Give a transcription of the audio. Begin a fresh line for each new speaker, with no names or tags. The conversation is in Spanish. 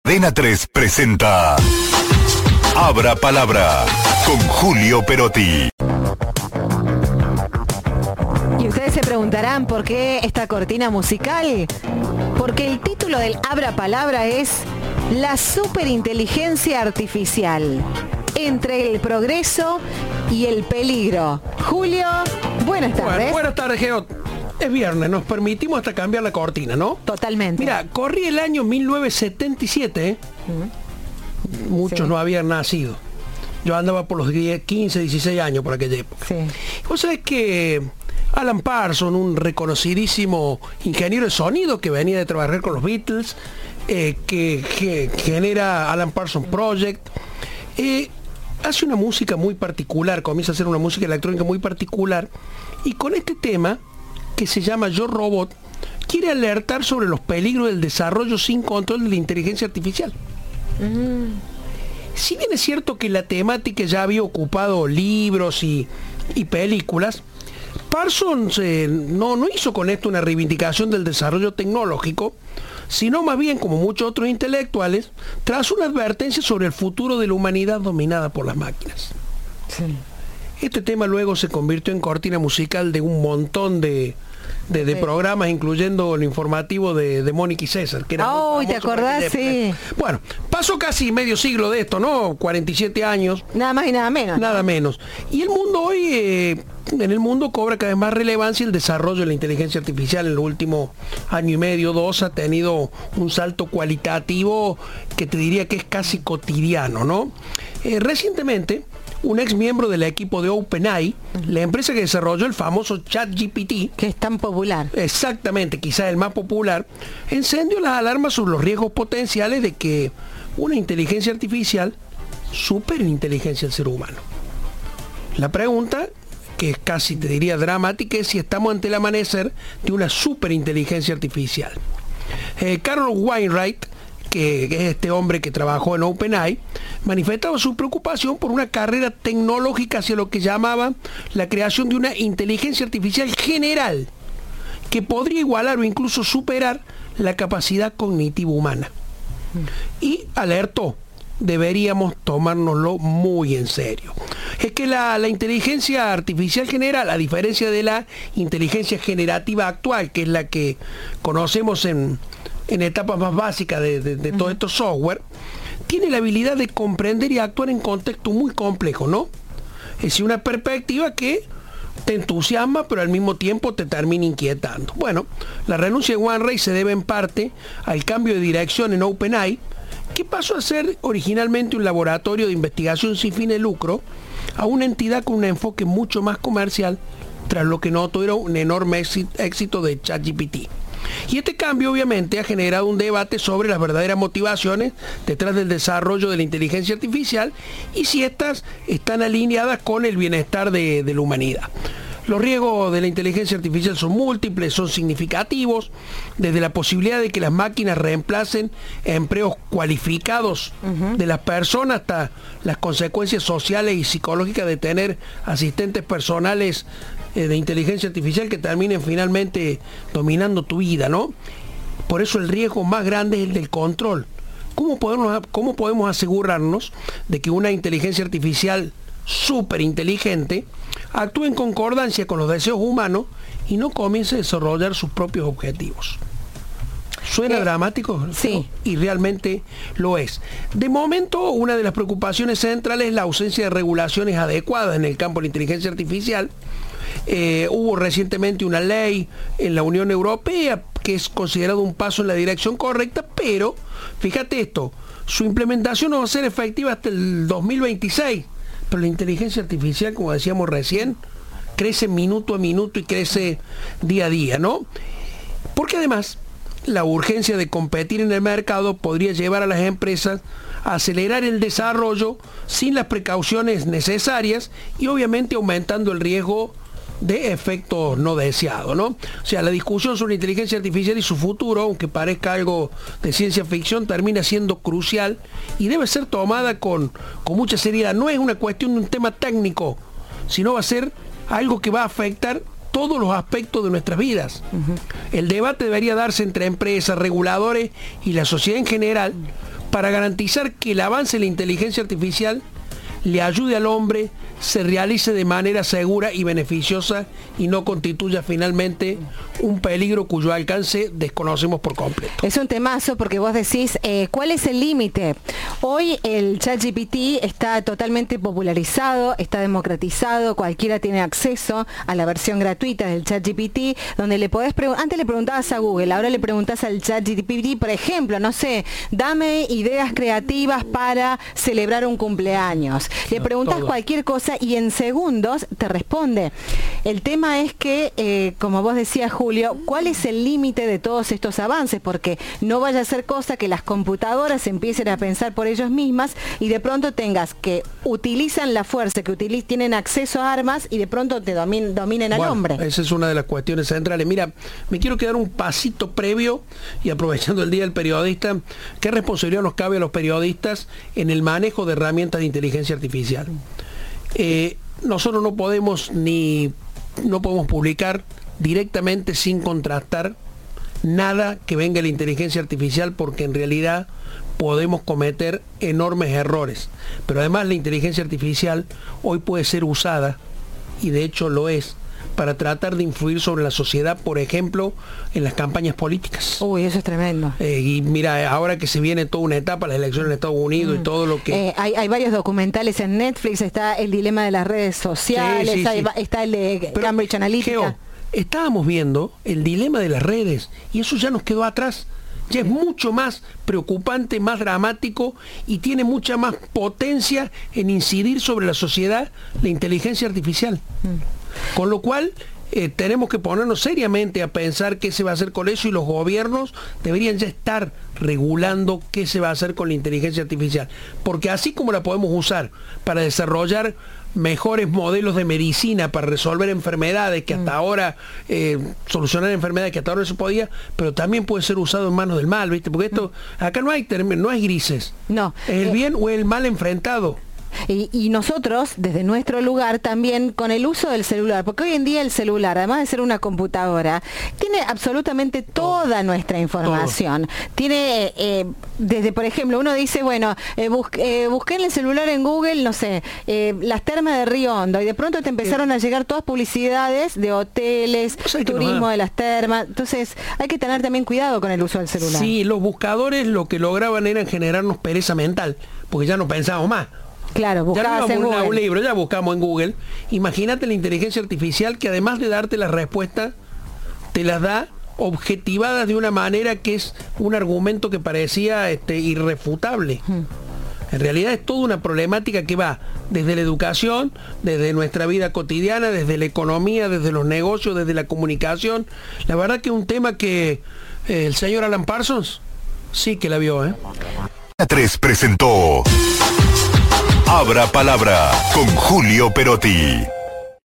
Cadena 3 presenta Abra Palabra con Julio Perotti.
Y ustedes se preguntarán por qué esta cortina musical. Porque el título del Abra Palabra es La superinteligencia artificial, entre el progreso y el peligro. Julio, buenas tardes.
Bueno, buenas tardes, Geo. Es viernes, nos permitimos hasta cambiar la cortina, ¿no?
Totalmente.
Mira, corrí el año 1977, muchos
Sí.
no habían nacido. Yo andaba por los 15, 16 años por aquella época.
Sí.
Vos sabés que Alan Parsons, un reconocidísimo ingeniero de sonido que venía de trabajar con los Beatles, que genera Alan Parsons Project, hace una música muy particular, comienza a hacer una música electrónica muy particular, y con este tema, que se llama Yo Robot, quiere alertar sobre los peligros del desarrollo sin control de la inteligencia artificial. Si bien es cierto que la temática ya había ocupado libros y películas, Parsons no hizo con esto una reivindicación del desarrollo tecnológico, sino más bien, como muchos otros intelectuales, tras una advertencia sobre el futuro de la humanidad dominada por las máquinas.
Sí.
Este tema luego se convirtió en cortina musical de un montón de programas, incluyendo el informativo de Mónica y César, que era muy
¿te
famoso por
acordás?
aquella época.
Sí.
Bueno, pasó casi medio siglo de esto, ¿no? 47 años.
Nada más y nada menos.
Nada menos. Y el mundo hoy, en el mundo cobra cada vez más relevancia el desarrollo de la inteligencia artificial. En los últimos año y medio, 2, ha tenido un salto cualitativo que te diría que es casi cotidiano, ¿no? Recientemente, un ex miembro del equipo de OpenAI, la empresa que desarrolló el famoso ChatGPT,
Que es tan popular.
exactamente, quizás el más popular, encendió las alarmas sobre los riesgos potenciales de que una inteligencia artificial supere la inteligencia del ser humano. La pregunta, que es casi, te diría, dramática, es si estamos ante el amanecer de una superinteligencia artificial. Carol Wainwright, que es este hombre que trabajó en OpenAI, manifestaba su preocupación por una carrera tecnológica hacia lo que llamaba la creación de una inteligencia artificial general que podría igualar o incluso superar la capacidad cognitiva humana. Y alertó, deberíamos tomárnoslo muy en serio. Es que la inteligencia artificial general, a diferencia de la inteligencia generativa actual, que es la que conocemos en etapas más básicas de todos estos software, tiene la habilidad de comprender y actuar en contextos muy complejos, ¿no? Es decir, una perspectiva que te entusiasma, pero al mismo tiempo te termina inquietando. Bueno, la renuncia de Wainwright se debe en parte al cambio de dirección en OpenAI, que pasó a ser originalmente un laboratorio de investigación sin fin de lucro a una entidad con un enfoque mucho más comercial, tras lo que notó era un enorme éxito de ChatGPT. Y este cambio obviamente ha generado un debate sobre las verdaderas motivaciones detrás del desarrollo de la inteligencia artificial y si éstas están alineadas con el bienestar de la humanidad. Los riesgos de la inteligencia artificial son múltiples, son significativos, desde la posibilidad de que las máquinas reemplacen empleos cualificados de las personas hasta las consecuencias sociales y psicológicas de tener asistentes personales de inteligencia artificial que terminen finalmente dominando tu vida, ¿no? Por eso el riesgo más grande es el del control. ¿Cómo podemos asegurarnos de que una inteligencia artificial súper inteligente actúe en concordancia con los deseos humanos y no comience a desarrollar sus propios objetivos? ¿Suena dramático?
Sí.
Y realmente lo es. De momento, una de las preocupaciones centrales es la ausencia de regulaciones adecuadas en el campo de la inteligencia artificial. Hubo recientemente una ley en la Unión Europea que es considerado un paso en la dirección correcta, pero fíjate esto, su implementación no va a ser efectiva hasta el 2026, pero la inteligencia artificial, como decíamos recién, crece minuto a minuto y crece día a día, ¿no? Porque además la urgencia de competir en el mercado podría llevar a las empresas a acelerar el desarrollo sin las precauciones necesarias y obviamente aumentando el riesgo de efectos no deseados, ¿no? O sea, la discusión sobre la inteligencia artificial y su futuro, aunque parezca algo de ciencia ficción, termina siendo crucial y debe ser tomada con mucha seriedad. No es una cuestión de un tema técnico, sino va a ser algo que va a afectar todos los aspectos de nuestras vidas. El debate debería darse entre empresas, reguladores y la sociedad en general, para garantizar que el avance de la inteligencia artificial le ayude al hombre, se realice de manera segura y beneficiosa y no constituya finalmente un peligro cuyo alcance desconocemos por completo.
Es un temazo porque vos decís, ¿cuál es el límite? Hoy el ChatGPT está totalmente popularizado, está democratizado, cualquiera tiene acceso a la versión gratuita del ChatGPT, donde le podés antes le preguntabas a Google, ahora le preguntás al ChatGPT, por ejemplo, no sé, dame ideas creativas para celebrar un cumpleaños. Le preguntas cualquier cosa y en segundos te responde. El tema es que, como vos decías, Julio, ¿cuál es el límite de todos estos avances? Porque no vaya a ser cosa que las computadoras empiecen a pensar por ellos mismas y de pronto tengas que utilizan la fuerza, que tienen acceso a armas y de pronto te dominen al hombre.
Esa es una de las cuestiones centrales. Mira, me quiero quedar un pasito previo y aprovechando el Día del Periodista, ¿qué responsabilidad nos cabe a los periodistas en el manejo de herramientas de inteligencia artificial? Nosotros no podemos publicar directamente sin contrastar nada que venga de la inteligencia artificial, porque en realidad podemos cometer enormes errores. Pero además la inteligencia artificial hoy puede ser usada, y de hecho lo es, para tratar de influir sobre la sociedad, por ejemplo, en las campañas políticas.
Uy, eso es tremendo.
Y mira, ahora que se viene toda una etapa, las elecciones en Estados Unidos y todo lo que...
hay varios documentales en Netflix, está el dilema de las redes sociales, sí. Está el de Cambridge Analytica.
Estábamos viendo el dilema de las redes y eso ya nos quedó atrás. Ya es mucho más preocupante, más dramático y tiene mucha más potencia en incidir sobre la sociedad la inteligencia artificial. Con lo cual tenemos que ponernos seriamente a pensar qué se va a hacer con eso, y los gobiernos deberían ya estar regulando qué se va a hacer con la inteligencia artificial. Porque así como la podemos usar para desarrollar mejores modelos de medicina, para resolver enfermedades que hasta ahora, solucionar enfermedades que hasta ahora no se podía, pero también puede ser usado en manos del mal, ¿viste? Porque esto, acá no hay grises.
No.
Es el bien o el mal enfrentado.
Y nosotros, desde nuestro lugar, también con el uso del celular, porque hoy en día el celular, además de ser una computadora, tiene absolutamente toda nuestra información. Tiene, desde, por ejemplo, uno dice, bueno, busqué en el celular en Google, no sé, las termas de Río Hondo, y de pronto te empezaron a llegar todas publicidades de hoteles, turismo de las termas. Entonces, hay que tener también cuidado con el uso del celular.
Sí, los buscadores lo que lograban era generarnos pereza mental, porque ya no pensábamos más.
Claro, buscabas en Google.
Un libro, ya buscamos en Google. Imagínate la inteligencia artificial que además de darte la respuesta, te las da objetivadas de una manera que es un argumento que parecía irrefutable. En realidad es toda una problemática que va desde la educación, desde nuestra vida cotidiana, desde la economía, desde los negocios, desde la comunicación. La verdad que es un tema que el señor Alan Parsons sí que la vio.
La 3 presentó Abra Palabra con Julio Perotti.